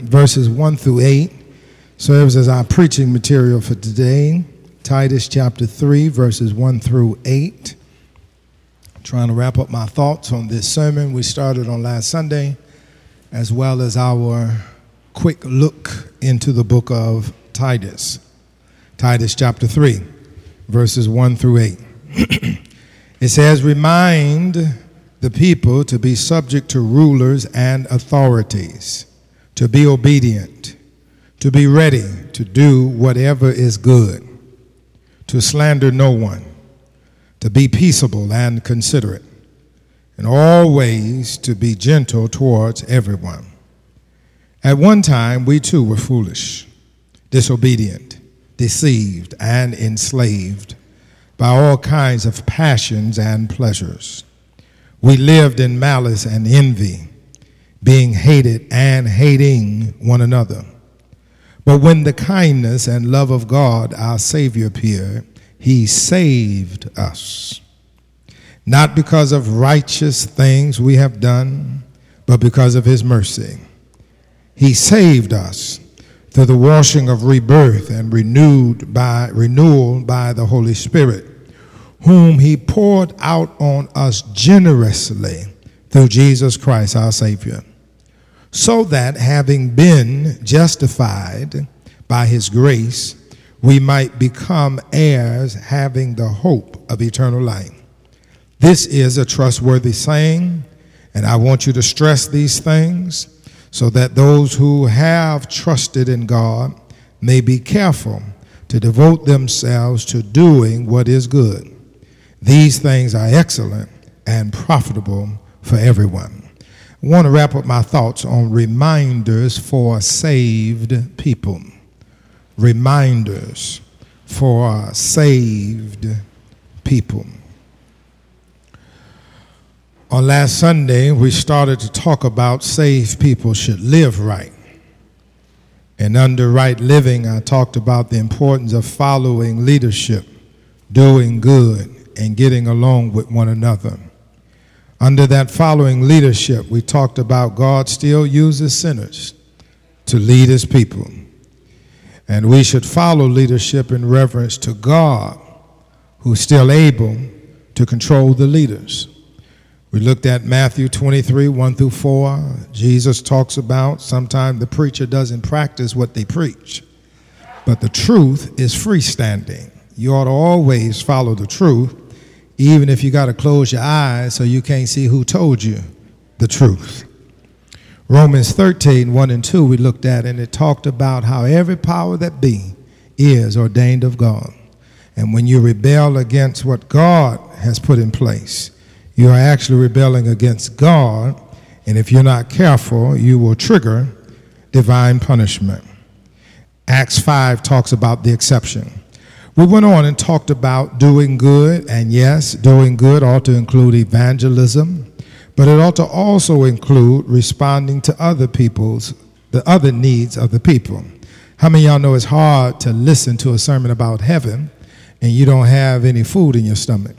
verses 1 through 8, serves as our preaching material for today. Titus chapter 3, verses 1 through 8. I'm trying to wrap up my thoughts on this sermon we started on last Sunday, as well as our quick look into the book of Titus. Titus chapter 3, verses 1 through 8. It says, "Remind the people to be subject to rulers and authorities, to be obedient, to be ready to do whatever is good, to slander no one, to be peaceable and considerate, and always to be gentle towards everyone. At one time we too were foolish, disobedient, deceived, and enslaved by all kinds of passions and pleasures. We lived in malice and envy, being hated and hating one another. But when the kindness and love of God, our Savior, appeared, he saved us, not because of righteous things we have done, but because of his mercy. He saved us through the washing of rebirth and renewal by the Holy Spirit, whom he poured out on us generously through Jesus Christ our Savior, so that having been justified by his grace, we might become heirs, having the hope of eternal life. This is a trustworthy saying, and I want you to stress these things so that those who have trusted in God may be careful to devote themselves to doing what is good. These things are excellent and profitable for everyone." I want to wrap up my thoughts on reminders for saved people. Reminders for saved people. On last Sunday, we started to talk about saved people should live right. And under right living, I talked about the importance of following leadership, doing good, and getting along with one another. Under that following leadership, we talked about God still uses sinners to lead his people. And we should follow leadership in reverence to God, who's still able to control the leaders. We looked at Matthew 23, 1 through 4. Jesus talks about sometimes the preacher doesn't practice what they preach, but the truth is freestanding. You ought to always follow the truth, even if you got to close your eyes so you can't see who told you the truth. Romans 13, 1 and 2 we looked at, and it talked about how every power that be is ordained of God. And when you rebel against what God has put in place, you are actually rebelling against God, and if you're not careful, you will trigger divine punishment. Acts 5 talks about the exception. We went on and talked about doing good, and yes, doing good ought to include evangelism, but it ought to also include responding to the other needs of the people. How many of y'all know it's hard to listen to a sermon about heaven and you don't have any food in your stomach?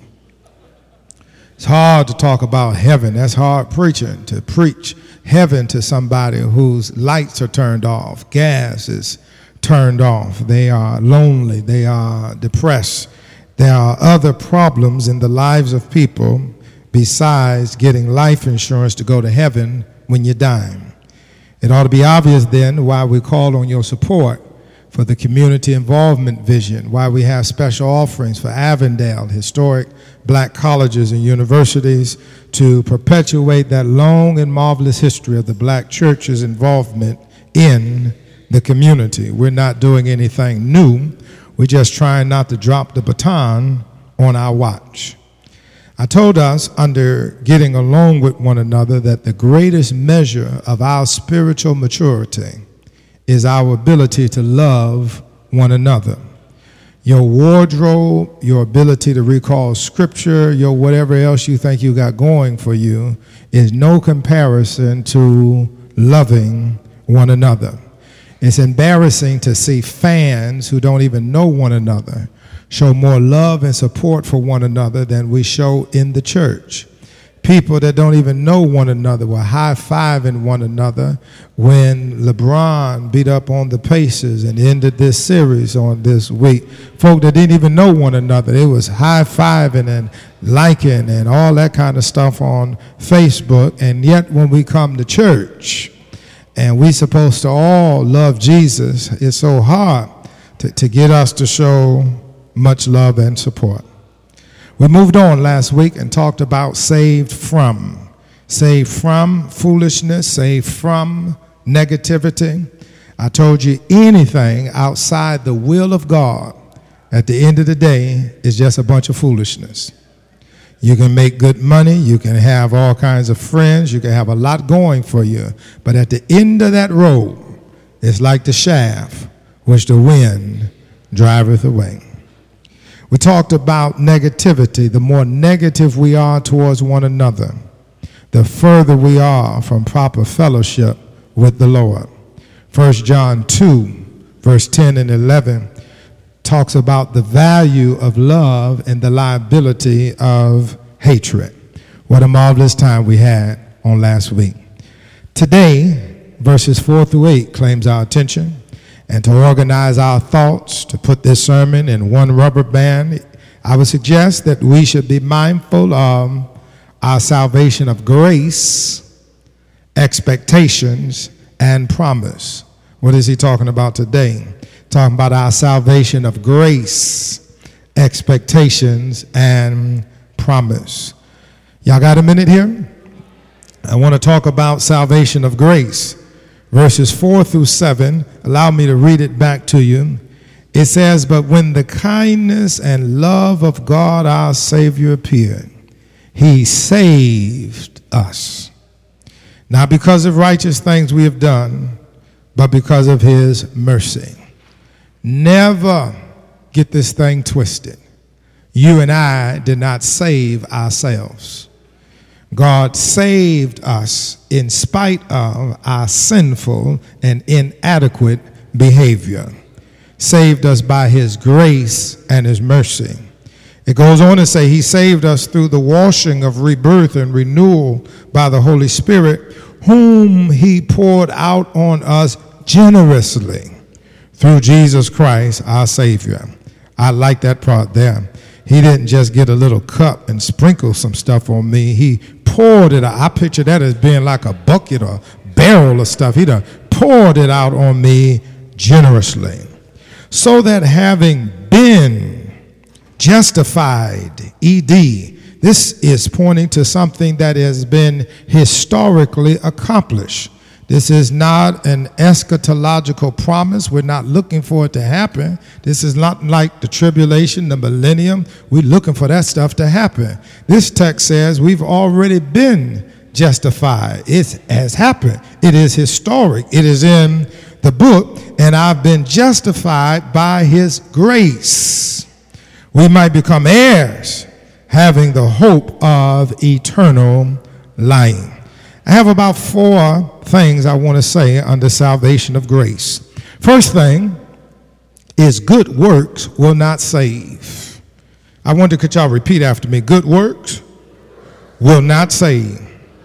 It's hard to talk about heaven. That's hard preaching, to preach heaven to somebody whose lights are turned off, gas is turned off, they are lonely, they are depressed. There are other problems in the lives of people besides getting life insurance to go to heaven when you're dying. It ought to be obvious then why we call on your support for the community involvement vision, why we have special offerings for Avondale, historic black colleges and universities, to perpetuate that long and marvelous history of the black church's involvement in the community. We're not doing anything new. We're just trying not to drop the baton on our watch. I told us under getting along with one another that the greatest measure of our spiritual maturity is our ability to love one another. Your wardrobe, your ability to recall scripture, your whatever else you think you got going for you is no comparison to loving one another. It's embarrassing to see fans who don't even know one another show more love and support for one another than we show in the church. People that don't even know one another were high-fiving one another when LeBron beat up on the Pacers and ended this series on this week. Folk that didn't even know one another, they was high-fiving and liking and all that kind of stuff on Facebook. And yet when we come to church and we supposed to all love Jesus, it's so hard to get us to show much love and support. We moved on last week and talked about saved from foolishness, saved from negativity. I told you anything outside the will of God at the end of the day is just a bunch of foolishness. You can make good money, you can have all kinds of friends, you can have a lot going for you, but at the end of that road, it's like the shaft which the wind driveth away. We talked about negativity. The more negative we are towards one another, the further we are from proper fellowship with the Lord. 1 John 2, verse 10 and 11 talks about the value of love and the liability of hatred. What a marvelous time we had on last week. Today, verses 4 through 8 claims our attention. And to organize our thoughts, to put this sermon in one rubber band, I would suggest that we should be mindful of our salvation of grace, expectations, and promise. What is he talking about today? Talking about our salvation of grace, expectations, and promise. Y'all got a minute here? I want to talk about salvation of grace. Verses 4 through 7, allow me to read it back to you. It says, "But when the kindness and love of God our Savior appeared, he saved us. Not because of righteous things we have done, but because of his mercy." Never get this thing twisted. You and I did not save ourselves. God saved us in spite of our sinful and inadequate behavior. Saved us by his grace and his mercy. It goes on to say he saved us through the washing of rebirth and renewal by the Holy Spirit, whom he poured out on us generously through Jesus Christ, our Savior. I like that part there. He didn't just get a little cup and sprinkle some stuff on me. He poured it out. I picture that as being like a bucket or barrel of stuff. He done poured it out on me generously. So that having been justified, ED, this is pointing to something that has been historically accomplished. This is not an eschatological promise. We're not looking for it to happen. This is not like the tribulation, the millennium. We're looking for that stuff to happen. This text says we've already been justified. It has happened. It is historic. It is in the book, and I've been justified by his grace. We might become heirs, having the hope of eternal life. I have about 4 things I want to say under salvation of grace. First thing is good works will not save. I wonder, could y'all repeat after me? Good works will not save.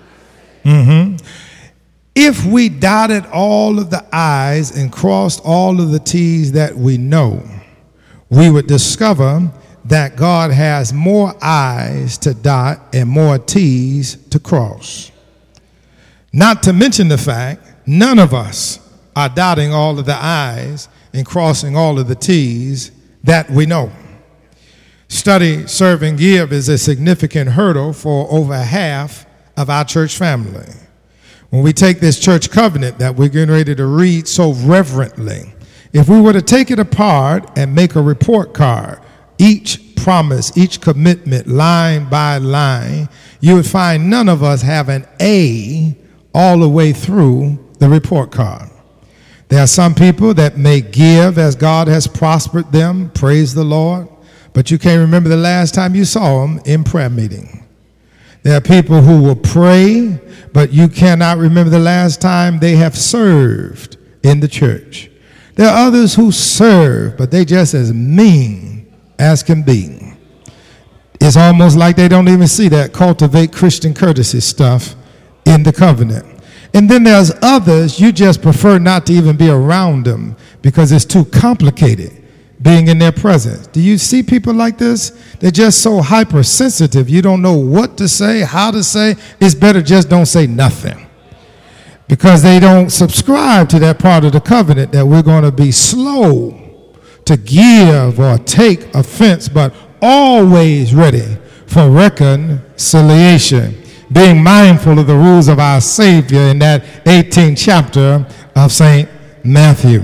If we dotted all of the I's and crossed all of the T's that we know, we would discover that God has more I's to dot and more T's to cross. Not to mention the fact, none of us are dotting all of the I's and crossing all of the T's that we know. Study, serve, and give is a significant hurdle for over half of our church family. When we take this church covenant that we're getting ready to read so reverently, if we were to take it apart and make a report card, each promise, each commitment, line by line, you would find none of us have an A all the way through the report card. There are some people that may give as God has prospered them, praise the Lord, but you can't remember the last time you saw them in prayer meeting. There are people who will pray, but you cannot remember the last time they have served in the church. There are others who serve, but they just as mean as can be. It's almost like they don't even see that cultivate Christian courtesy stuff in the covenant. And then there's others, you just prefer not to even be around them because it's too complicated being in their presence. Do you see people like this? They're just so hypersensitive. You don't know what to say, how to say. It's better just don't say nothing, because they don't subscribe to that part of the covenant that we're going to be slow to give or take offense, but always ready for reconciliation, being mindful of the rules of our Savior in that 18th chapter of St. Matthew.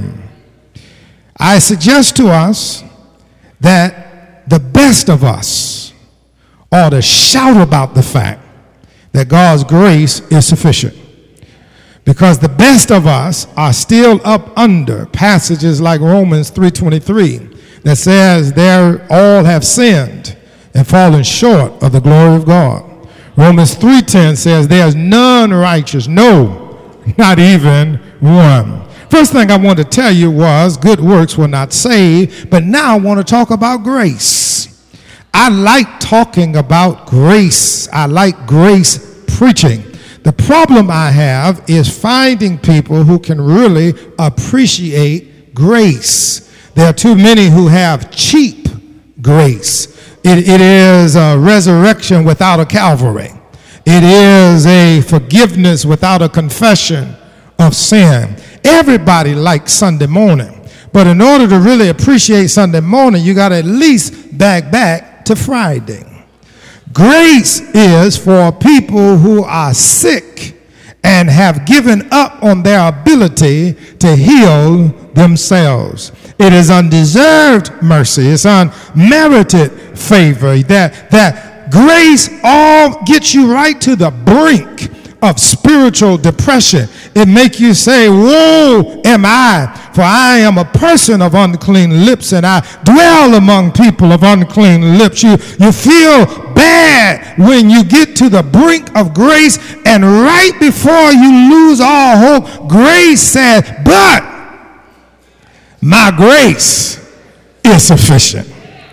I suggest to us that the best of us ought to shout about the fact that God's grace is sufficient, because the best of us are still up under passages like Romans 3:23 that says they all have sinned and fallen short of the glory of God. Romans 3:10 says there's none righteous, no, not even one. First thing I want to tell you was good works will not save, but now I want to talk about grace. I like talking about grace. I like grace preaching. The problem I have is finding people who can really appreciate grace. There are too many who have cheap grace. It is a resurrection without a Calvary. It is a forgiveness without a confession of sin. Everybody likes Sunday morning, but in order to really appreciate Sunday morning, you got to at least back to Friday. Grace is for people who are sick and have given up on their ability to heal themselves. It is undeserved mercy. It's unmerited favor. That grace all gets you right to the brink of spiritual depression. It makes you say, woe am I, for I am a person of unclean lips, and I dwell among people of unclean lips. You feel bad when you get to the brink of grace, and right before you lose all hope, grace says, but my grace is sufficient.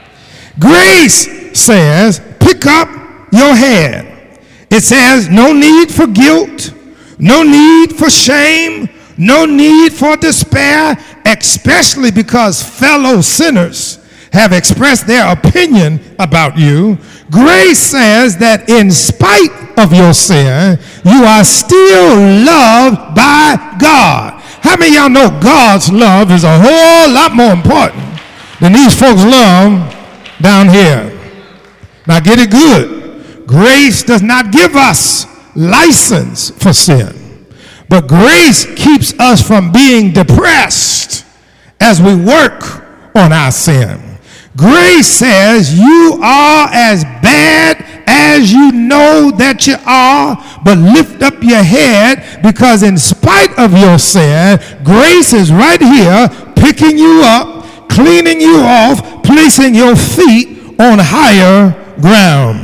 Grace says, pick up your head. It says, no need for guilt, no need for shame, no need for despair, especially because fellow sinners have expressed their opinion about you. Grace says that in spite of your sin, you are still loved by God. How many of y'all know God's love is a whole lot more important than these folks' love down here? Now get it good. Grace does not give us license for sin, but grace keeps us from being depressed as we work on our sin. Grace says you are as bad as you know that you are, but lift up your head, because in spite of your sin, grace is right here picking you up, cleaning you off, placing your feet on higher ground.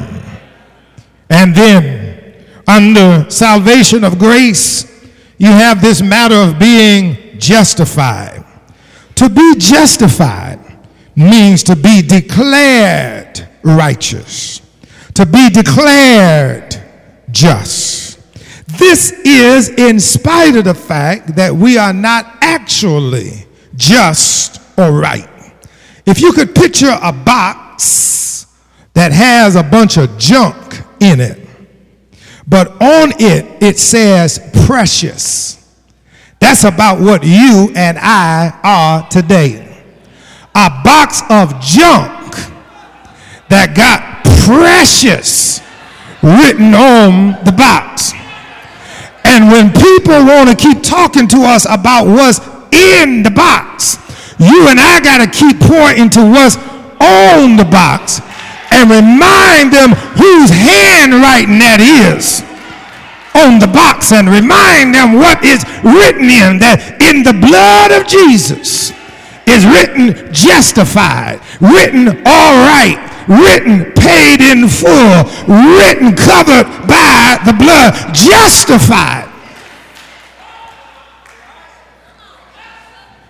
And then, under salvation of grace, you have this matter of being justified. To be justified means to be declared righteous, to be declared just. This is in spite of the fact that we are not actually just or right. If you could picture a box that has a bunch of junk in it, but on it says precious. That's about what you and I are today. A box of junk that got precious written on the box. And when people want to keep talking to us about what's in the box, you and I got to keep pouring into what's on the box and remind them whose handwriting that is on the box, and remind them what is written in that. In the blood of Jesus is written justified, written all right, written paid in full, written covered by the blood, justified.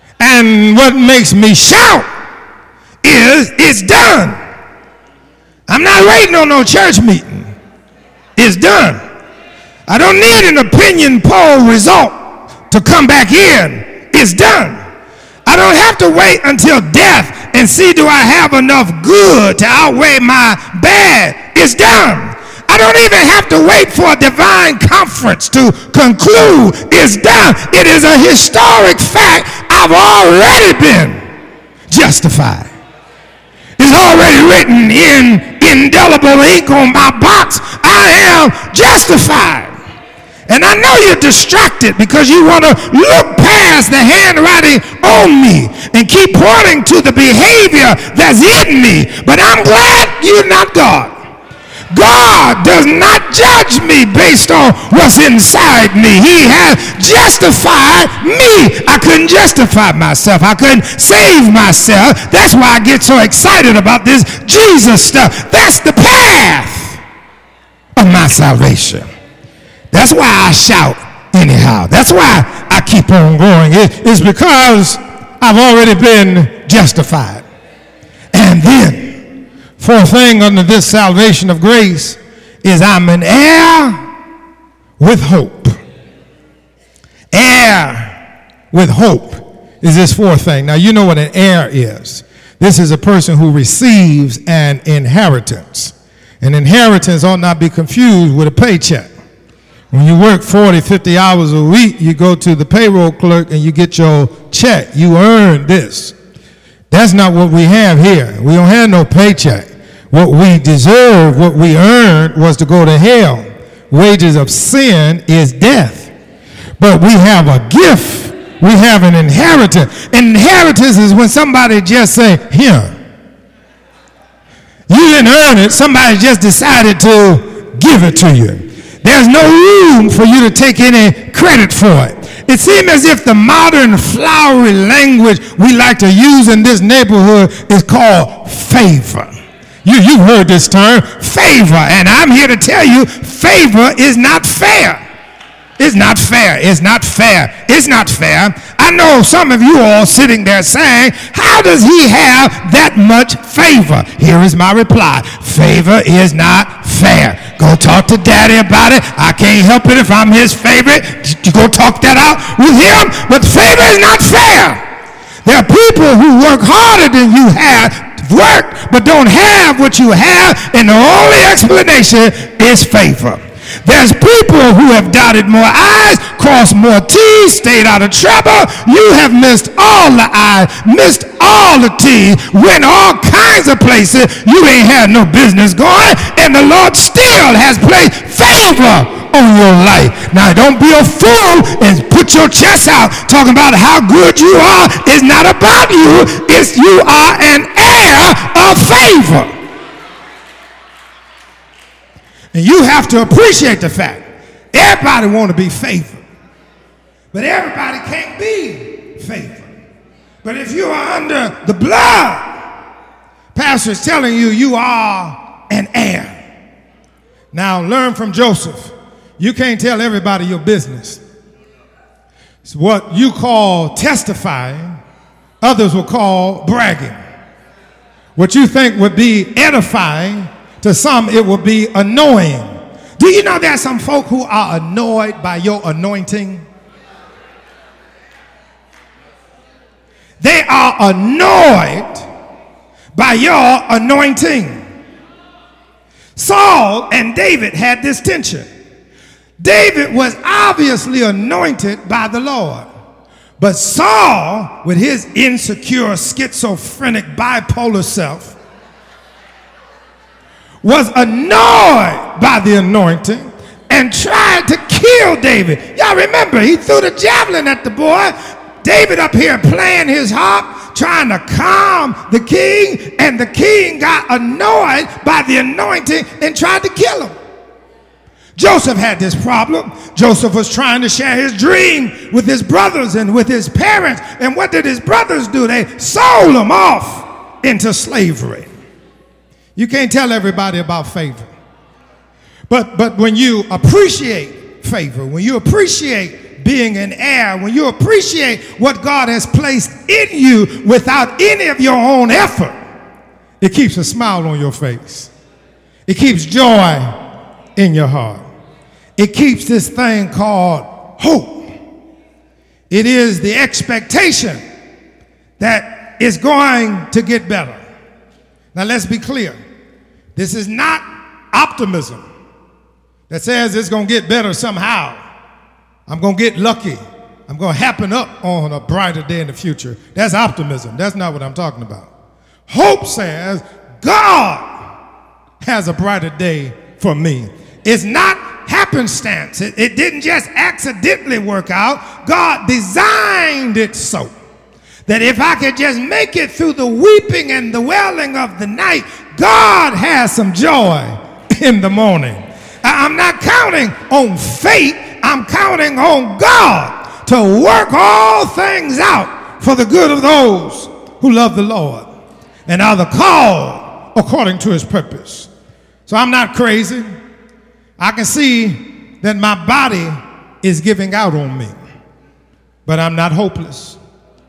And what makes me shout is it's done. I'm not waiting on no church meeting. It's done. I don't need an opinion poll result to come back in. It's done. I don't have to wait until death and see do I have enough good to outweigh my bad. It's done. I don't even have to wait for a divine conference to conclude. It's done. It is a historic fact. I've already been justified. It's already written in indelible ink on my box. I am justified. And I know you're distracted because you want to look past the handwriting on me and keep pointing to the behavior that's in me. But I'm glad you're not God. God does not judge me based on what's inside me. He has justified me. I couldn't justify myself. I couldn't save myself. That's why I get so excited about this Jesus stuff. That's the path of my salvation. That's why I shout anyhow. That's why I keep on going. It's because I've already been justified. And then, fourth thing under this salvation of grace is I'm an heir with hope. Heir with hope is this fourth thing. Now, you know what an heir is. This is a person who receives an inheritance. An inheritance ought not be confused with a paycheck. When you work 40, 50 hours a week, you go to the payroll clerk and you get your check. You earn this. That's not what we have here. We don't have no paycheck. What we deserve, what we earned, was to go to hell. Wages of sin is death. But we have a gift. We have an inheritance. Inheritance is when somebody just say, here. You didn't earn it. Somebody just decided to give it to you. There's no room for you to take any credit for it. It seems as if the modern flowery language we like to use in this neighborhood is called favor. You've heard this term, favor, and I'm here to tell you, favor is not fair. It's not fair. It's not fair. It's not fair. I know some of you all sitting there saying, how does he have that much favor? Here is my reply. Favor is not fair. Go talk to daddy about it. I can't help it if I'm his favorite. You go talk that out with him. But favor is not fair. There are people who work harder than you have worked, but don't have what you have, and the only explanation is favor. There's people who have dotted more I's, crossed more T's, stayed out of trouble. You have missed all the I's, missed all the T's, went all kinds of places you ain't had no business going, and the Lord still has placed favor on your life. Now, don't be a fool and put your chest out talking about how good you are. It's not about you. It's you are an heir of favor. And you have to appreciate the fact everybody want to be favored, but everybody can't be favored. But if you are under the blood, pastor is telling you you are an heir. Now learn from Joseph. You can't tell everybody your business. It's what you call testifying, others will call bragging. What you think would be edifying, to some, it will be annoying. Do you know there are some folk who are annoyed by your anointing? They are annoyed by your anointing. Saul and David had this tension. David was obviously anointed by the Lord. But Saul, with his insecure, schizophrenic, bipolar self, was annoyed by the anointing and tried to kill David. Y'all remember, he threw the javelin at the boy. David up here playing his harp, trying to calm the king, and the king got annoyed by the anointing and tried to kill him. Joseph had this problem. Joseph was trying to share his dream with his brothers and with his parents. And what did his brothers do? They sold him off into slavery. You can't tell everybody about favor. But when you appreciate favor, when you appreciate being an heir, when you appreciate what God has placed in you without any of your own effort, it keeps a smile on your face. It keeps joy in your heart. It keeps this thing called hope. It is the expectation that it's going to get better. Now let's be clear. This is not optimism that says it's going to get better somehow. I'm going to get lucky. I'm going to happen up on a brighter day in the future. That's optimism. That's not what I'm talking about. Hope says God has a brighter day for me. It's not happenstance. It didn't just accidentally work out. God designed it so that if I could just make it through the weeping and the wailing of the night, God has some joy in the morning. I'm not counting on fate. I'm counting on God to work all things out for the good of those who love the Lord and are the called according to his purpose. So I'm not crazy. I can see that my body is giving out on me, but I'm not hopeless.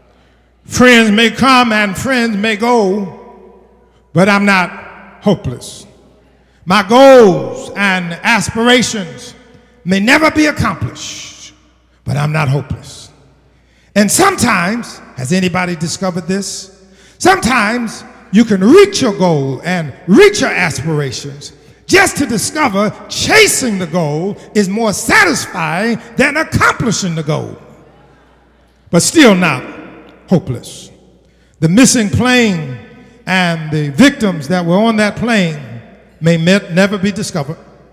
Friends may come and friends may go, but I'm not hopeless. My goals and aspirations may never be accomplished, but I'm not hopeless. And sometimes, has anybody discovered this? Sometimes you can reach your goal and reach your aspirations just to discover chasing the goal is more satisfying than accomplishing the goal, but still not hopeless. The missing plane and the victims that were on that plane may never be discovered.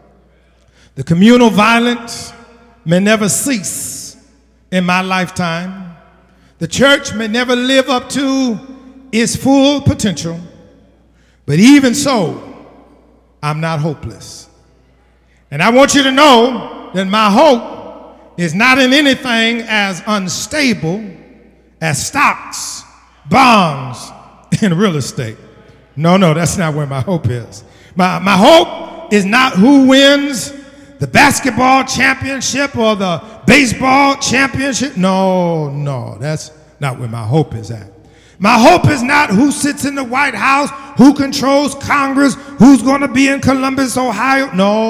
The communal violence may never cease in my lifetime. The church may never live up to its full potential, but even so, I'm not hopeless. And I want you to know that my hope is not in anything as unstable as stocks, bonds, and real estate. No, that's not where my hope is. My hope is not who wins the basketball championship or the baseball championship. No, that's not where my hope is at. My hope is not who sits in the White House, who controls Congress, who's going to be in Columbus, Ohio.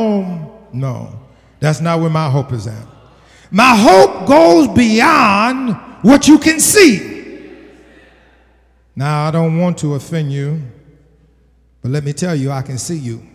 No, that's not where my hope is at. My hope goes beyond what you can see. Now, I don't want to offend you, but let me tell you, I can see you.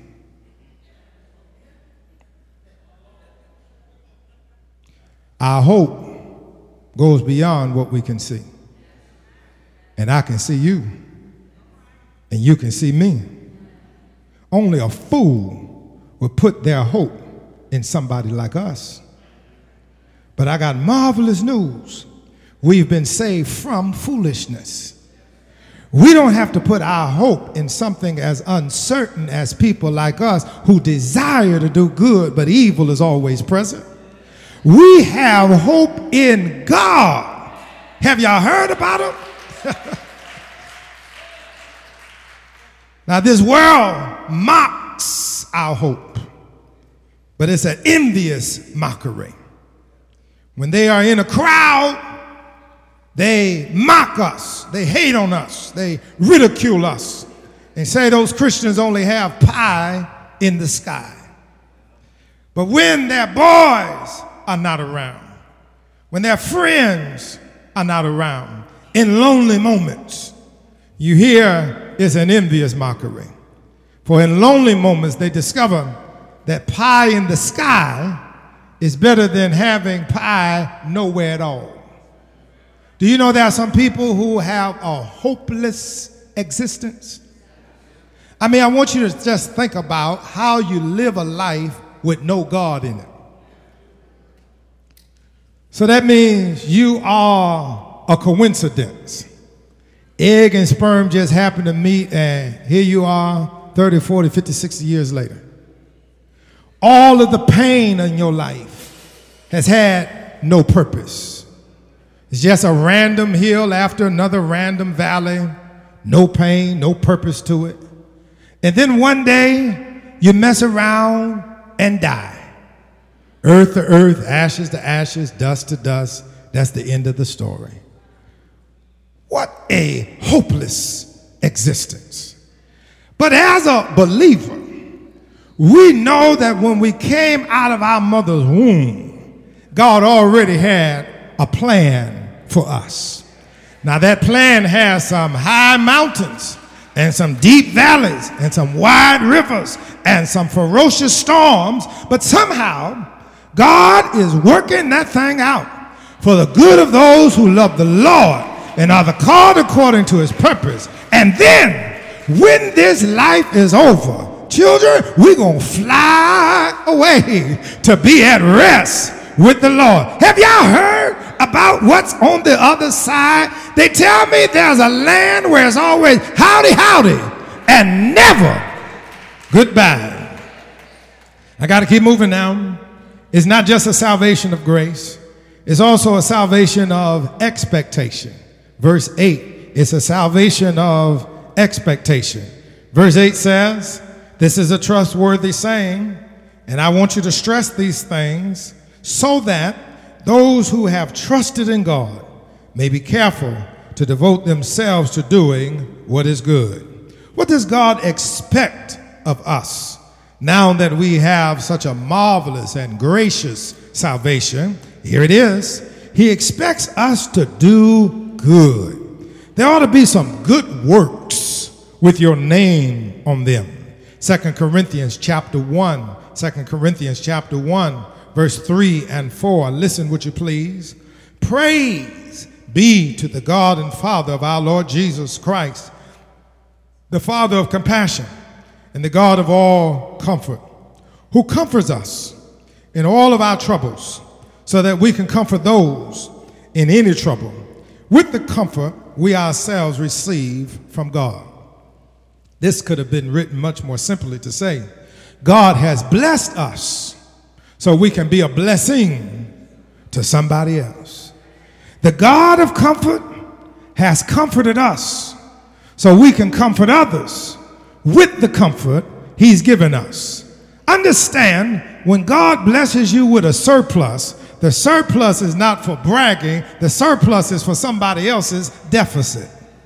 Our hope goes beyond what we can see. And I can see you, and you can see me. Only a fool would put their hope in somebody like us. But I got marvelous news. We've been saved from foolishness. We don't have to put our hope in something as uncertain as people like us who desire to do good, but evil is always present. We have hope in God. Have y'all heard about him? Now, this world mocks our hope, but it's an envious mockery. When they are in a crowd, they mock us, they hate on us, they ridicule us, and say those Christians only have pie in the sky. But when their boys are not around, when their friends are not around, in lonely moments, you hear it's an envious mockery. For in lonely moments, they discover that pie in the sky is better than having pie nowhere at all. Do you know there are some people who have a hopeless existence? I mean, I want you to just think about how you live a life with no God in it. So that means you are a coincidence. Egg and sperm just happen to meet, and here you are 30, 40, 50, 60 years later. All of the pain in your life has had no purpose. It's just a random hill after another random valley, no pain, no purpose to it. And then one day, you mess around and die. Earth to earth, ashes to ashes, dust to dust. That's the end of the story. What a hopeless existence. But as a believer, we know that when we came out of our mother's womb, God already had a plan for us. Now that plan has some high mountains and some deep valleys and some wide rivers and some ferocious storms, but somehow God is working that thing out for the good of those who love the Lord and are the called according to his purpose. And then when this life is over, children, we're going to fly away to be at rest with the Lord. Have y'all heard about what's on the other side? They tell me there's a land where it's always howdy, howdy, and never goodbye. I got to keep moving now. It's not just a salvation of grace. It's also a salvation of expectation. Verse 8, it's a salvation of expectation. Verse 8 says, this is a trustworthy saying, and I want you to stress these things so that those who have trusted in God may be careful to devote themselves to doing what is good. What does God expect of us now that we have such a marvelous and gracious salvation? Here it is. He expects us to do good. There ought to be some good works with your name on them. 2 Corinthians chapter 1, 2 Corinthians chapter 1, verse 3 and 4. Listen, would you please? Praise be to the God and Father of our Lord Jesus Christ, the Father of compassion and the God of all comfort, who comforts us in all of our troubles, so that we can comfort those in any trouble with the comfort we ourselves receive from God. This could have been written much more simply to say, God has blessed us so we can be a blessing to somebody else. The God of comfort has comforted us so we can comfort others with the comfort he's given us. Understand, when God blesses you with a surplus, the surplus is not for bragging. The surplus is for somebody else's deficit.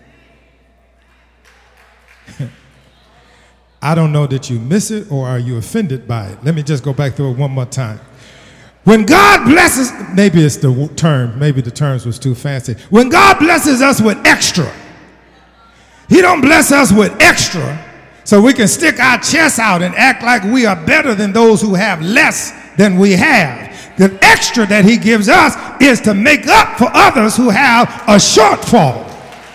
I don't know that you miss it or are you offended by it. Let me just go back through it one more time. When God blesses, maybe it's the term, maybe the terms was too fancy. When God blesses us with extra, he don't bless us with extra so we can stick our chests out and act like we are better than those who have less than we have. The extra that he gives us is to make up for others who have a shortfall.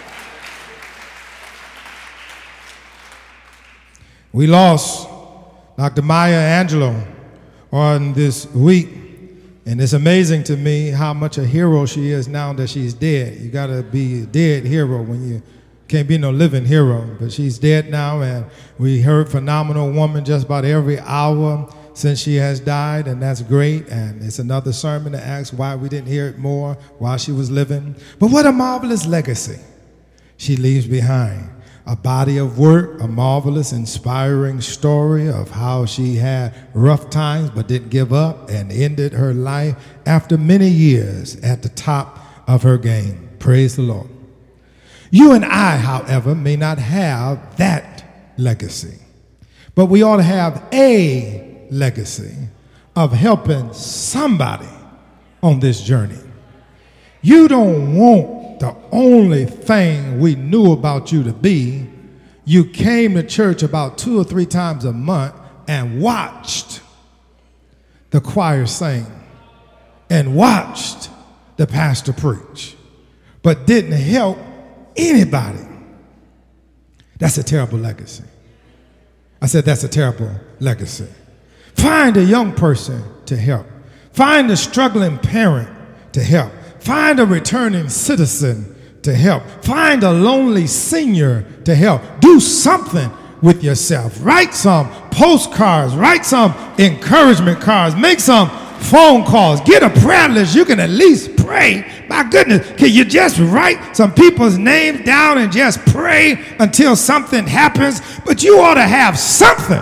We lost Dr. Maya Angelou on this week, and it's amazing to me how much a hero she is now that she's dead. You got to be a dead hero when you can't be no living hero, but she's dead now, and we heard Phenomenal Woman just about every hour since she has died, and that's great, and it's another sermon to ask why we didn't hear it more while she was living. But what a marvelous legacy she leaves behind. A body of work, a marvelous, inspiring story of how she had rough times but didn't give up and ended her life after many years at the top of her game. Praise the Lord. You and I, however, may not have that legacy, but we ought to have a legacy of helping somebody on this journey. You don't want the only thing we knew about you to be, you came to church about 2 or 3 times a month and watched the choir sing and watched the pastor preach, but didn't help anybody. That's a terrible legacy. I said that's a terrible legacy. Find a young person to help. Find a struggling parent to help. Find a returning citizen to help. Find a lonely senior to help. Do something with yourself. Write some postcards. Write some encouragement cards. Make some phone calls. Get a prayer list. You can at least pray. My goodness, can you just write some people's names down and just pray until something happens? But you ought to have something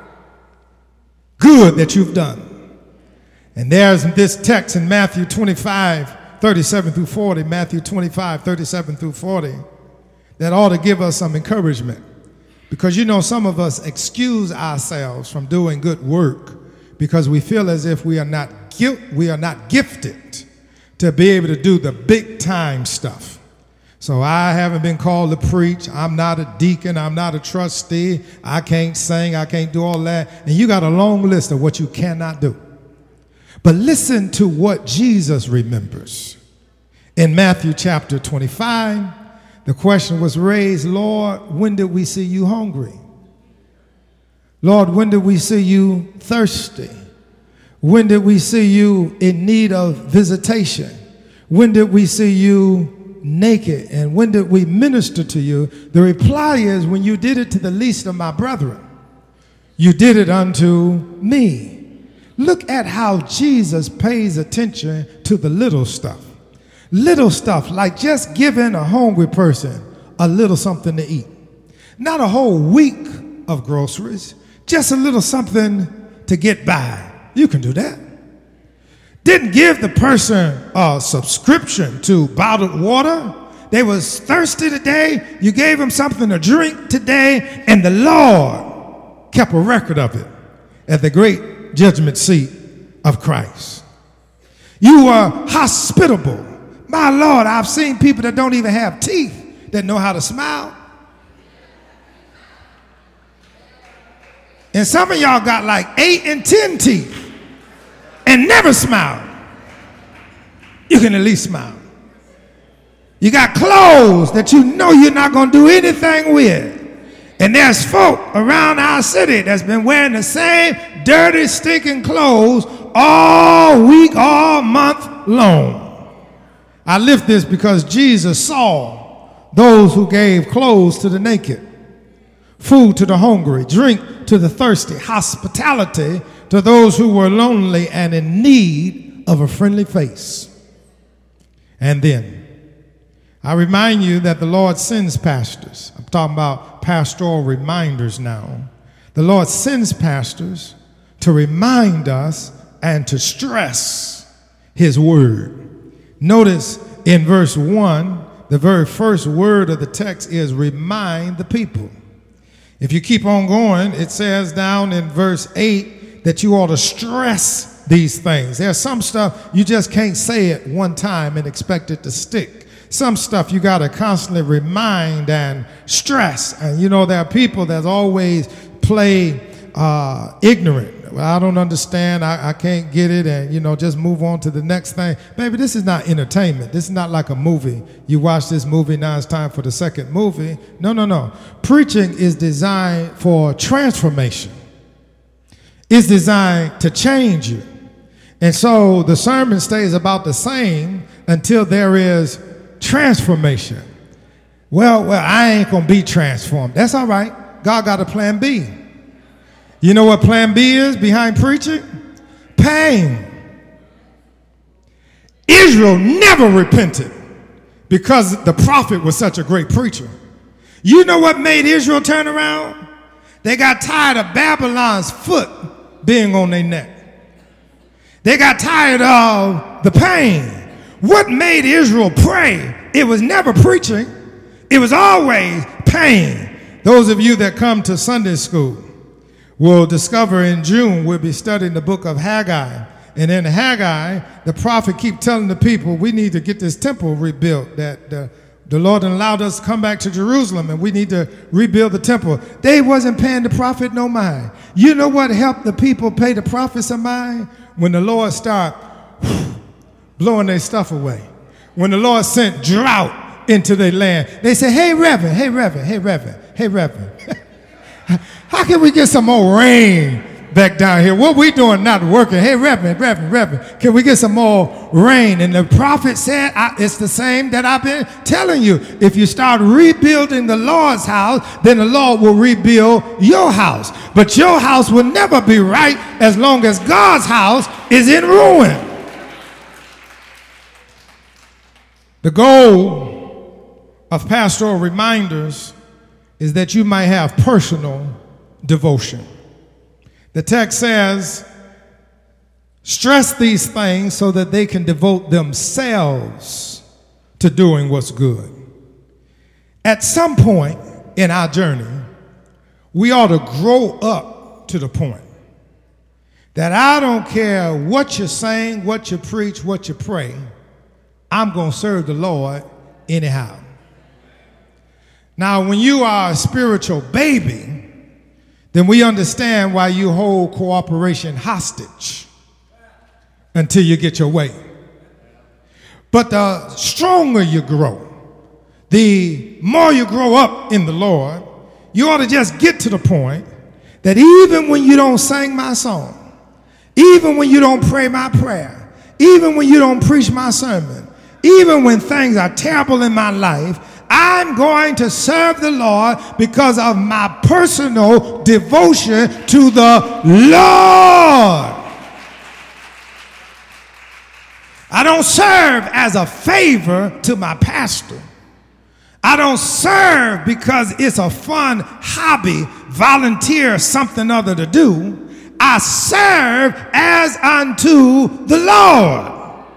good that you've done. And there's this text in Matthew 25, 37 through 40, Matthew 25, 37 through 40, that ought to give us some encouragement. Because you know, some of us excuse ourselves from doing good work because we feel as if we are not gifted to be able to do the big time stuff. So I haven't been called to preach. I'm not a deacon. I'm not a trustee. I can't sing. I can't do all that. And you got a long list of what you cannot do. But listen to what Jesus remembers. In Matthew chapter 25, the question was raised, Lord, when did we see you hungry? Lord, when did we see you thirsty? When did we see you in need of visitation? When did we see you naked? And when did we minister to you? The reply is, when you did it to the least of my brethren, you did it unto me. Look at how Jesus pays attention to the little stuff. Little stuff like just giving a hungry person a little something to eat. Not a whole week of groceries, just a little something to get by. You can do that. Didn't give the person a subscription to bottled water. They was thirsty today. You gave them something to drink today, and the Lord kept a record of it at the great judgment seat of Christ. You were hospitable. My Lord, I've seen people that don't even have teeth that know how to smile. And some of y'all got like 8 and 10 teeth and never smile. You can at least smile. You got clothes that you know you're not going to do anything with. And there's folk around our city that's been wearing the same dirty, stinking clothes all week, all month long. I lift this because Jesus saw those who gave clothes to the naked, food to the hungry, drink to the thirsty, hospitality to those who were lonely and in need of a friendly face. And then, I remind you that the Lord sends pastors. I'm talking about pastoral reminders now. The Lord sends pastors to remind us and to stress his word. Notice in verse 1, the very first word of the text is remind the people. If you keep on going, it says down in verse 8 that you ought to stress these things. There's some stuff you just can't say it one time and expect it to stick. Some stuff you got to constantly remind and stress. And you know, there are people that always play ignorant. Well, I don't understand. I can't get it. And, you know, just move on to the next thing. Baby, this is not entertainment. This is not like a movie. You watch this movie, now it's time for the second movie. No, no, no. Preaching is designed for transformation. It's designed to change you. And so the sermon stays about the same until there is transformation. Well, I ain't going to be transformed. That's all right. God got a plan B. You know what plan B is behind preaching? Pain. Israel never repented because the prophet was such a great preacher. You know what made Israel turn around? They got tired of Babylon's foot being on their neck. They got tired of the pain. What made Israel pray? It was never preaching. It was always pain. Those of you that come to Sunday school will discover in June we'll be studying the book of Haggai. And in Haggai, the prophet keep telling the people, we need to get this temple rebuilt, that the Lord allowed us to come back to Jerusalem and we need to rebuild the temple. They wasn't paying the prophet no mind. You know what helped the people pay the prophet some mind? When the Lord started blowing their stuff away. When the Lord sent drought into their land. They said, hey, Reverend, hey, Reverend, hey, Reverend, hey, Reverend. How can we get some more rain back down here? What we doing not working? Hey, Reverend, can we get some more rain? And the prophet said, it's the same that I've been telling you. If you start rebuilding the Lord's house, then the Lord will rebuild your house. But your house will never be right as long as God's house is in ruin. The goal of pastoral reminders is that you might have personal devotion. The text says, stress these things so that they can devote themselves to doing what's good. At some point in our journey, we ought to grow up to the point that I don't care what you're saying, what you preach, what you pray, I'm going to serve the Lord anyhow. Now, when you are a spiritual baby, then we understand why you hold cooperation hostage until you get your way. But the stronger you grow, the more you grow up in the Lord, you ought to just get to the point that even when you don't sing my song, even when you don't pray my prayer, even when you don't preach my sermon, even when things are terrible in my life, I'm going to serve the Lord because of my personal devotion to the Lord. I don't serve as a favor to my pastor. I don't serve because it's a fun hobby, volunteer, something other to do. I serve as unto the Lord.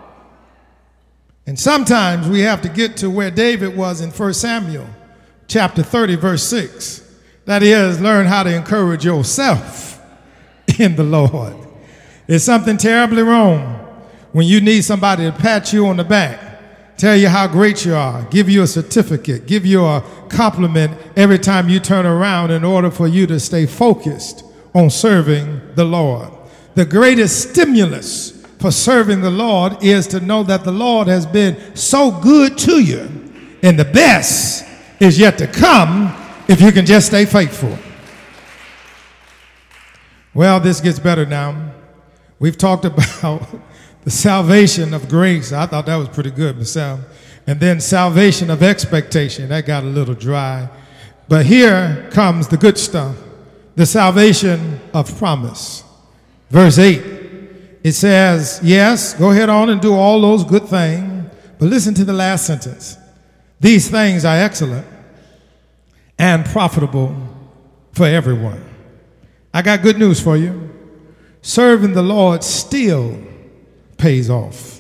And sometimes we have to get to where David was in 1 Samuel chapter 30, verse 6. That is, learn how to encourage yourself in the Lord. There's something terribly wrong when you need somebody to pat you on the back, tell you how great you are, give you a certificate, give you a compliment every time you turn around in order for you to stay focused on serving the Lord. The greatest stimulus for serving the Lord is to know that the Lord has been so good to you, and the best is yet to come if you can just stay faithful. Well, this gets better now. We've talked about the salvation of grace. I thought that was pretty good myself. And then salvation of expectation. That got a little dry. But here comes the good stuff. The salvation of promise. Verse 8. It says, yes, go ahead on and do all those good things. But listen to the last sentence. These things are excellent and profitable for everyone. I got good news for you. Serving the Lord still pays off.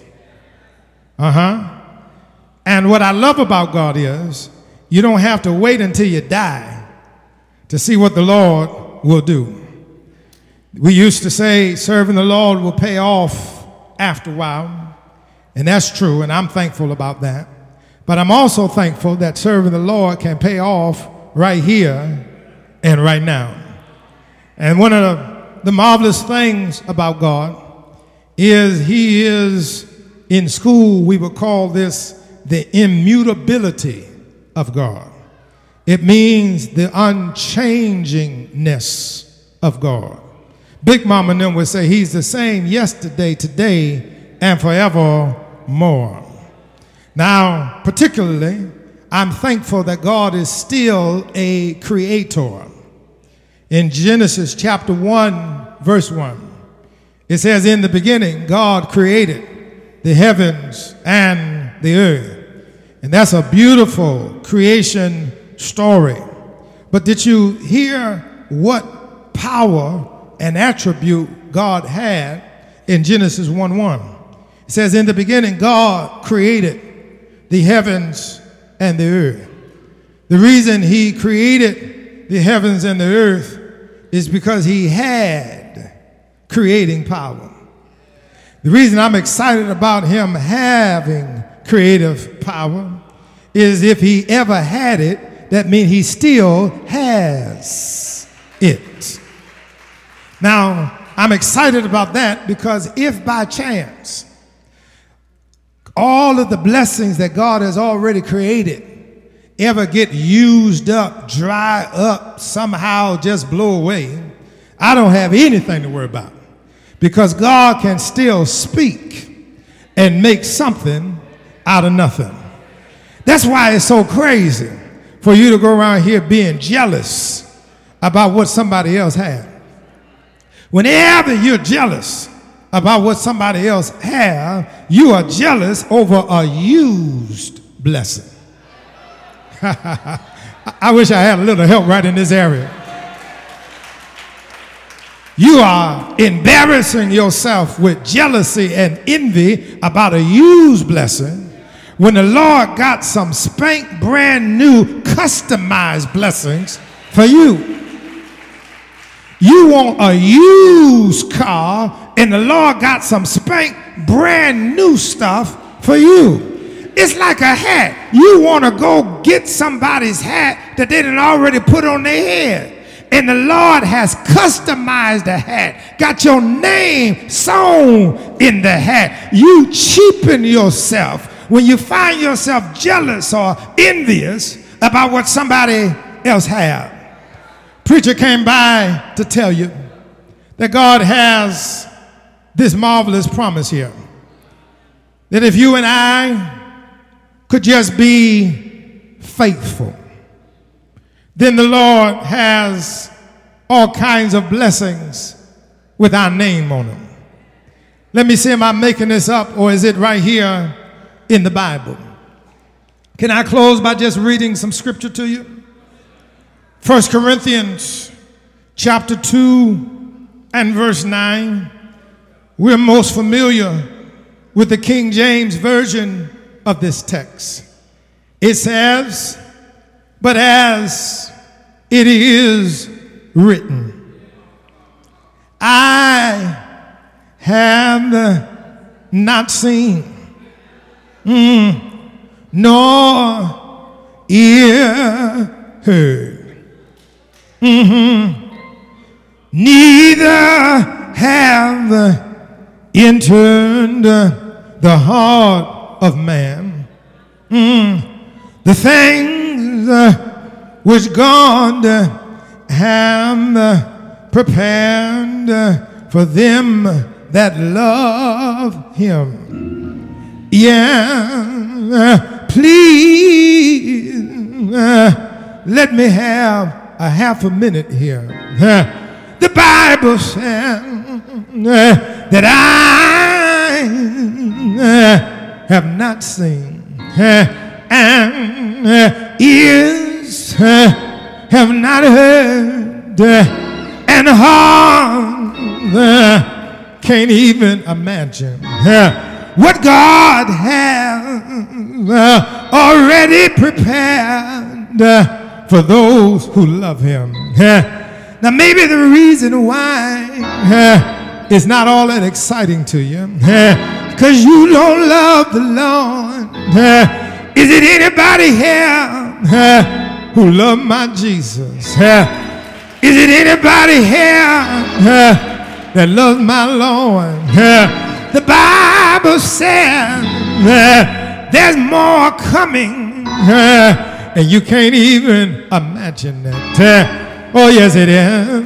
And what I love about God is you don't have to wait until you die to see what the Lord will do. We used to say serving the Lord will pay off after a while, and that's true, and I'm thankful about that. But I'm also thankful that serving the Lord can pay off right here and right now. And one of the marvelous things about God is he is, in school we would call this the immutability of God. It means the unchangingness of God. Big Mama and them would say he's the same yesterday, today, and forevermore. Now, particularly, I'm thankful that God is still a creator. In Genesis chapter 1, verse 1, it says, in the beginning, God created the heavens and the earth. And that's a beautiful creation story. But did you hear what power and attribute God had in Genesis 1:1? It says, in the beginning, God created the heavens and the earth. The reason he created the heavens and the earth is because he had creating power. The reason I'm excited about him having creative power is if he ever had it, that means he still has it. Now, I'm excited about that because if by chance all of the blessings that God has already created ever get used up, dry up, somehow just blow away, I don't have anything to worry about because God can still speak and make something out of nothing. That's why it's so crazy for you to go around here being jealous about what somebody else had. Whenever you're jealous about what somebody else has, you are jealous over a used blessing. I wish I had a little help right in this area. You are embarrassing yourself with jealousy and envy about a used blessing when the Lord got some spank brand new customized blessings for you. You want a used car, and the Lord got some brand new stuff for you. It's like a hat. You want to go get somebody's hat that they done already put on their head. And the Lord has customized the hat, got your name sewn in the hat. You cheapen yourself when you find yourself jealous or envious about what somebody else has. Preacher came by to tell you that God has this marvelous promise here. That if you and I could just be faithful, then the Lord has all kinds of blessings with our name on them. Let me see, am I making this up, or is it right here in the Bible? Can I close by just reading some scripture to you? 1 Corinthians chapter 2 and verse 9. We're most familiar with the King James Version of this text. It says, "But as it is written, I have not seen, nor ear heard, neither have entered the heart of man the things which God hath prepared for them that love him." Yeah, please let me have a half a minute here. The Bible says that I have not seen, and ears have not heard, and heart can't even imagine what God has already prepared for those who love him. Now maybe the reason why it's not all that exciting to you, because you don't love the Lord. Is it anybody here who love my Jesus? Is it anybody here that loves my Lord? The Bible says there's more coming, and you can't even imagine that. Oh yes, it is.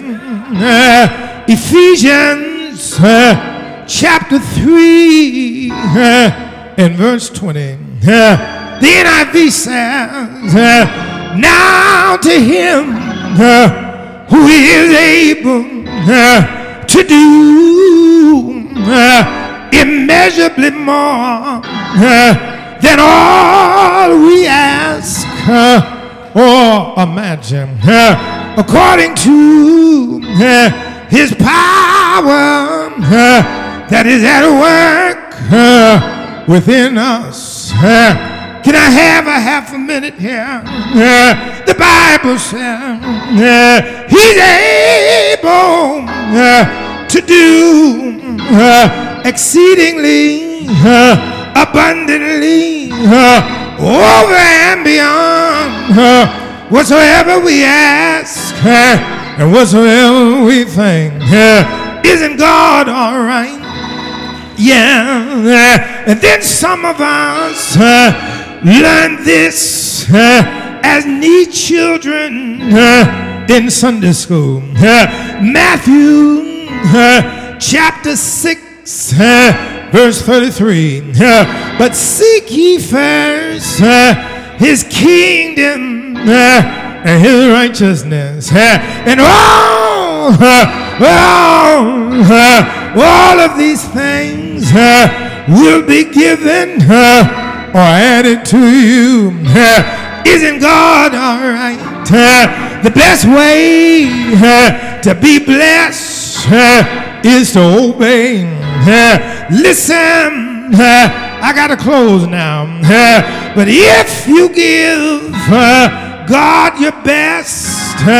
Ephesians chapter 3 and verse 20. The NIV says, "Now to him who is able to do immeasurably more than all we ask or imagine, according to his power that is at work within us." Can I have a half a minute here? The Bible says he's able to do exceedingly abundantly over and beyond whatsoever we ask and whatsoever we think. Isn't God all right? Yeah. And then some of us learn this as neat children in Sunday school. Matthew chapter 6 verse 33. "But seek ye first his kingdom and his righteousness, and all of these things will be given or added to you." Isn't God all right? The best way to be blessed is to obey. Listen, I got to close now. But if you give God your best,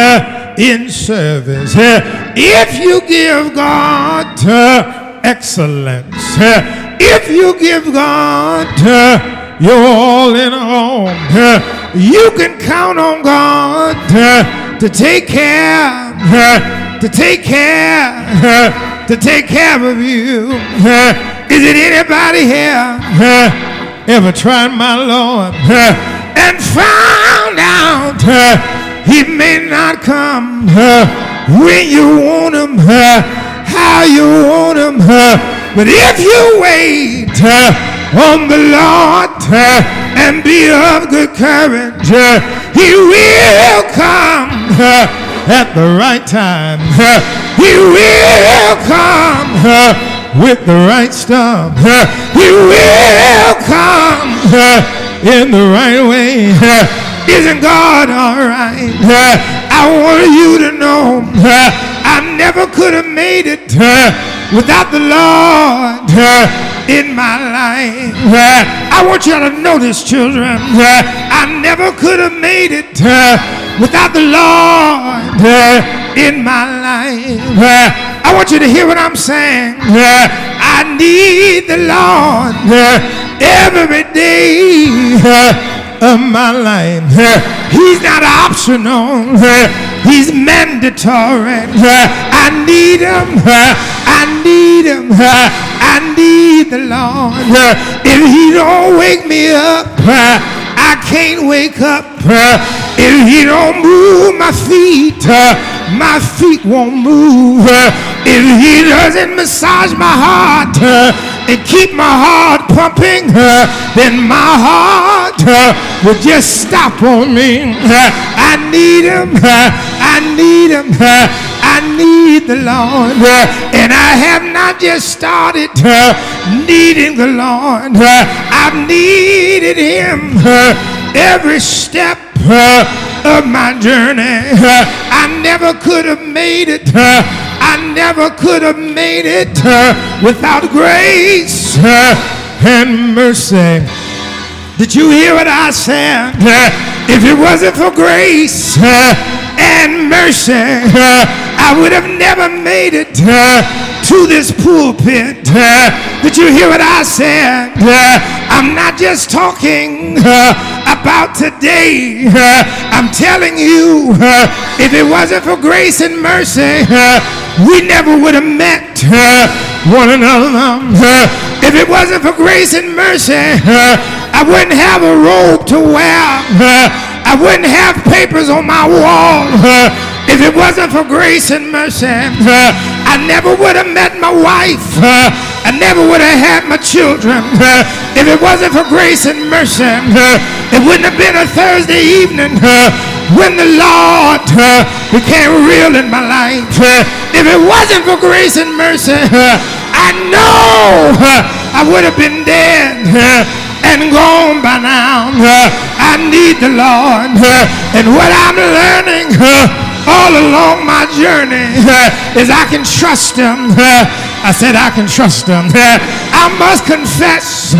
in service. If you give God excellence, if you give God your all in all, you can count on God to take care, to take care, to take care of you. Is it anybody here ever tried my Lord and found out he may not come when you want him, how you want him, but if you wait on the Lord and be of good courage, he will come at the right time. He will come with the right stuff. He will come in the right way. Isn't God all right? I want you to know I never could have made it without the Lord in my life. I want you to know this, children. I never could have made it without the Lord in my life. I want you to hear what I'm saying. I need the Lord every day of my life. He's not optional. He's mandatory. I need him. I need him. I need the Lord. If he don't wake me up, I can't wake up. If he don't move my feet won't move. If he doesn't massage my heart and keep my heart pumping, then my heart will just stop on me. I need him. I need him. I need the Lord. And I have not just started needing the Lord. I've needed him every step of my journey. I never could have made it. I never could have made it without grace and mercy. Did you hear what I said? If it wasn't for grace and mercy, I would have never made it to this pulpit. Did you hear what I said? I'm not just talking about today. I'm telling you, if it wasn't for grace and mercy, we never would have met one another. If it wasn't for grace and mercy, I wouldn't have a robe to wear. I wouldn't have papers on my wall. If it wasn't for grace and mercy, I never would have met my wife. I never would have had my children. If it wasn't for grace and mercy, it wouldn't have been a Thursday evening when the Lord became real in my life. If it wasn't for grace and mercy, I know I would have been dead and gone by now. I need the Lord. And what I'm learning all along my journey is I can trust him. I said I can trust him. I must confess,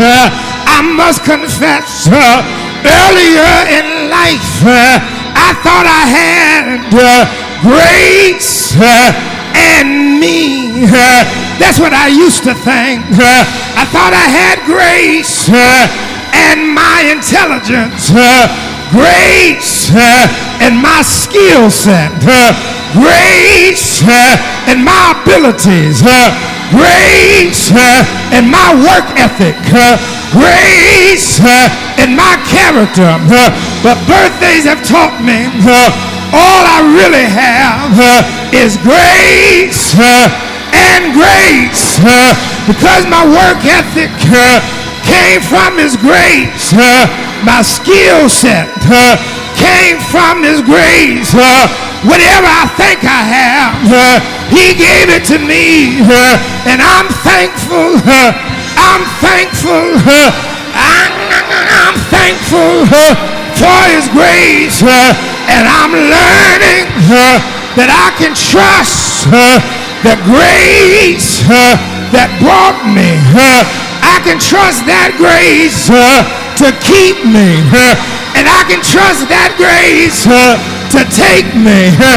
earlier in life I thought I had grace and me. That's what I used to think. I thought I had grace and my intelligence, grace and my skill set, grace and my abilities, grace and my work ethic, grace and my character. But birthdays have taught me all I really have is grace and grace, because my work ethic came from his grace. My skill set came from his grace. Whatever I think I have, he gave it to me, and I'm thankful. I'm thankful. I'm thankful for his grace, and I'm learning that I can trust the grace that brought me. I can trust that grace to keep me, and I can trust that grace to take me.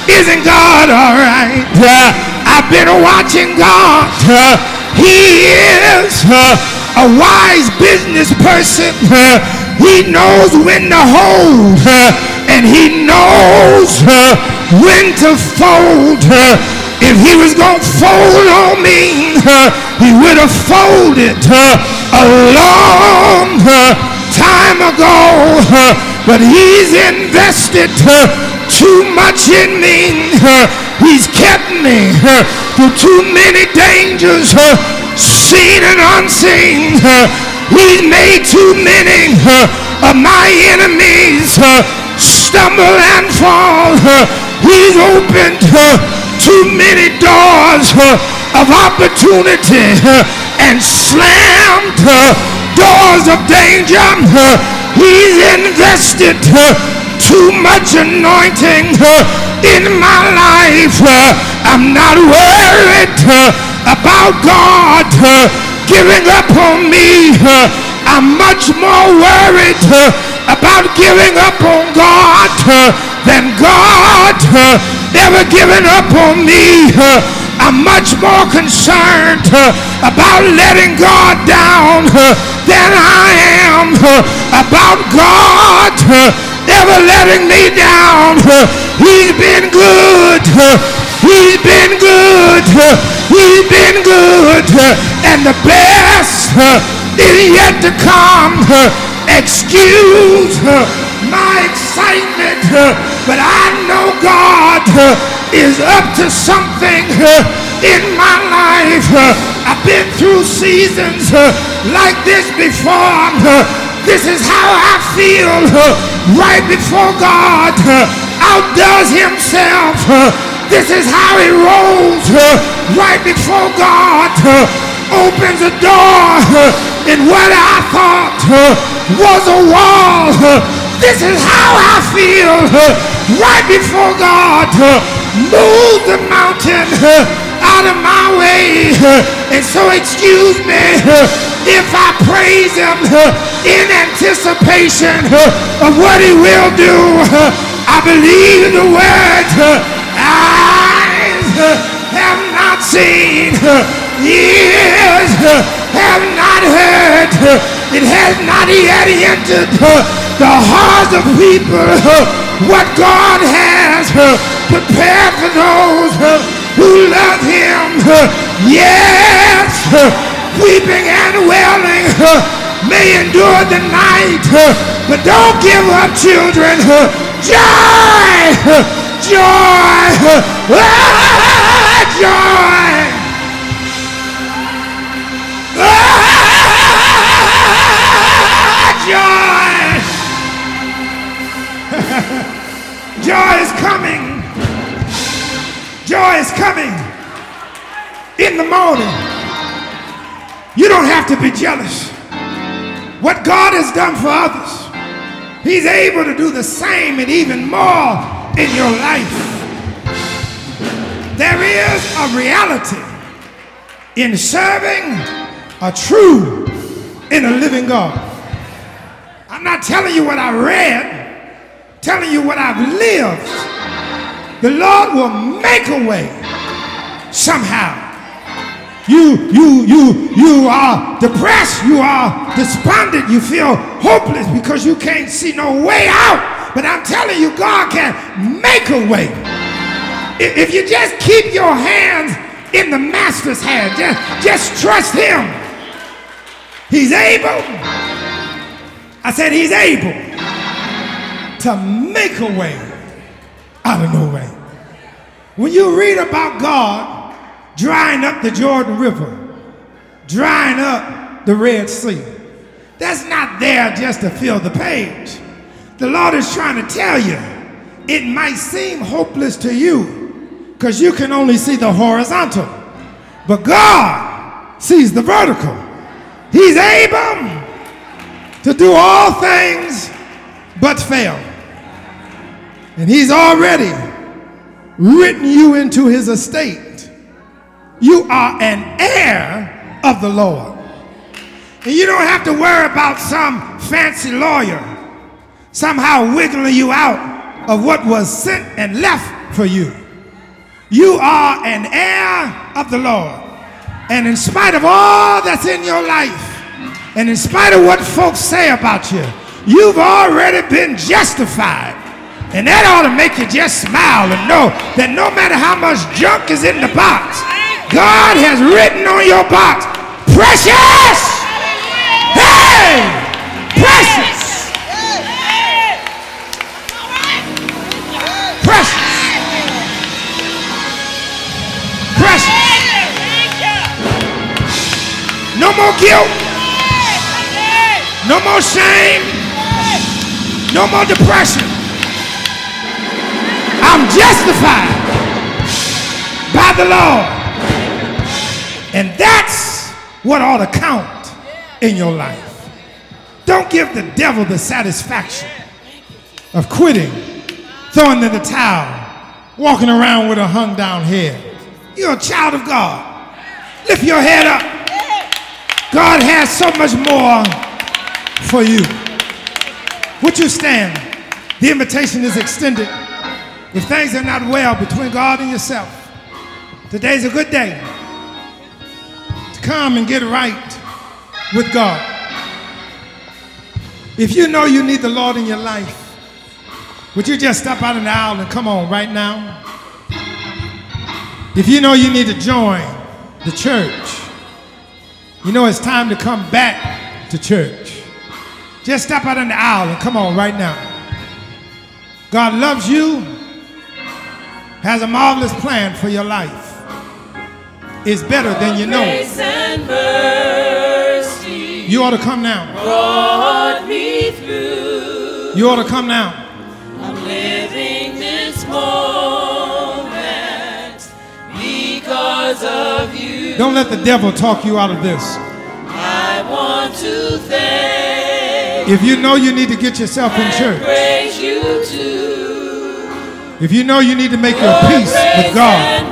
Isn't God all right? I've been watching God. He is a wise business person. He knows when to hold, and he knows when to fold. If he was going to fold on me, he would have folded a long time ago. But he's invested too much in me. He's kept me through too many dangers, seen and unseen. He's made too many of my enemies stumble and fall. He's opened too many doors of opportunity and slammed doors of danger. He's invested too much anointing in my life. I'm not worried about God giving up on me. I'm much more worried about giving up on God than God ever giving up on me. I'm much more concerned about letting God down than I am about God ever letting me down. He's been good. He's been good. He's been good. And the best is yet to come. Excuse my excitement, but I know God is up to something in my life. I've been through seasons like this before. This is how I feel right before God outdoes himself. This is how he rolls right before God opens a door in what I thought was a wall. This is how I feel right before God moves the mountain out of my way. And so excuse me if I praise him in anticipation of what he will do. I believe the word. Eyes have not seen, ears have not heard, it has not yet entered the hearts of people what God has prepared for those who love him. Yes, weeping and wailing may endure the night, but don't give up, children. Joy, joy, joy. Joy. Joy is coming. Joy is coming in the morning. You don't have to be jealous. What God has done for others, he's able to do the same and even more in your life. There is a reality in serving a true and a living God. I'm not telling you what I read, telling you what I've lived. The Lord will make a way somehow. You are depressed, you are despondent, you feel hopeless because you can't see no way out. But I'm telling you, God can make a way. If you just keep your hands in the master's hand, just trust him. He's able. I said he's able to make a way out of no way. When you read about God drying up the Jordan River, drying up the Red Sea, that's not there just to fill the page. The Lord is trying to tell you, it might seem hopeless to you because you can only see the horizontal, but God sees the vertical. He's able to do all things but fail. And he's already written you into his estate. You are an heir of the Lord. And you don't have to worry about some fancy lawyer somehow wiggling you out of what was sent and left for you. You are an heir of the Lord. And in spite of all that's in your life, and in spite of what folks say about you, you've already been justified. And that ought to make you just smile and know that no matter how much junk is in the box, God has written on your box, precious! Hey! Precious! Precious! Precious! No more guilt. No more shame. No more depression. I'm justified by the Lord. And that's what ought to count in your life. Don't give the devil the satisfaction of quitting, throwing in the towel, walking around with a hung down head. You're a child of God. Lift your head up. God has so much more for you. Would you stand? The invitation is extended. If things are not well between God and yourself, today's a good day to come and get right with God. If you know you need the Lord in your life, would you just step out in the aisle and come on right now? If you know you need to join the church, you know it's time to come back to church, just step out in the aisle and come on right now. God loves you, has a marvelous plan for your life. It's better than you know. You ought to come now. Brought me through. You ought to come now. I'm living this moment because of you. Don't let the devil talk you out of this. I want to thank. If you know you need to get yourself in church, praise you too. if you know you need to make your peace with God,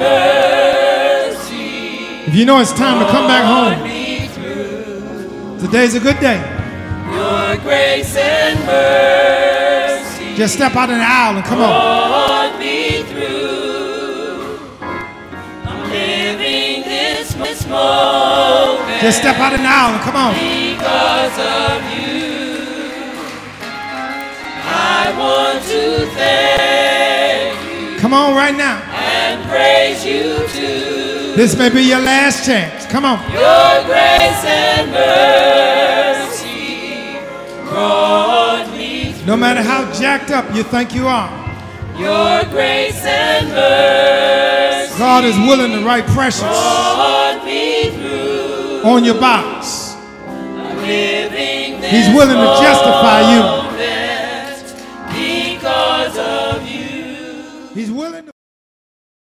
if you know it's time to come back home, today's a good day. Your grace and mercy. Just step out in the aisle and come on. Brought me through. I'm living this moment. Just step out in the aisle and come on. Because of you, I want to thank you. Come on right now. And praise you too. This may be your last chance. Come on. Your grace and mercy brought me through. No matter how jacked up you think you are, your grace and mercy. God is willing to write precious brought me through. on your box. He's willing to justify you. Because of you. He's willing to